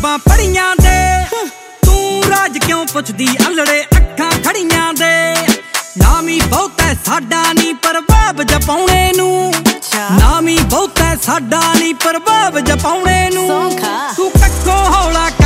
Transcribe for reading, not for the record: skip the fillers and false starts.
ਕਿਤਾਬਾਂ ਪੜ੍ਹੀਆਂ ਦੇ ਤੂੰ ਰਾਜ ਕਿਉਂ ਪੁੱਛਦੀ ਅਲੜੇ ਅੱਖਾਂ ਖੜੀਆਂ ਦੇ ਨਾਮ ਹੀ ਬਹੁਤਾ ਸਾਡਾ ਨੀ ਪ੍ਰਭਾਵ ਜਪਾਉਣੇ ਨੂੰ ਨਾਮ ਹੀ ਬਹੁਤਾ ਸਾਡਾ ਨੀ ਪ੍ਰਭਾਵ ਜਪਾਉਣੇ ਨੂੰ ਤੂੰ ਕੱਖੋਂ ਹੌਲਾ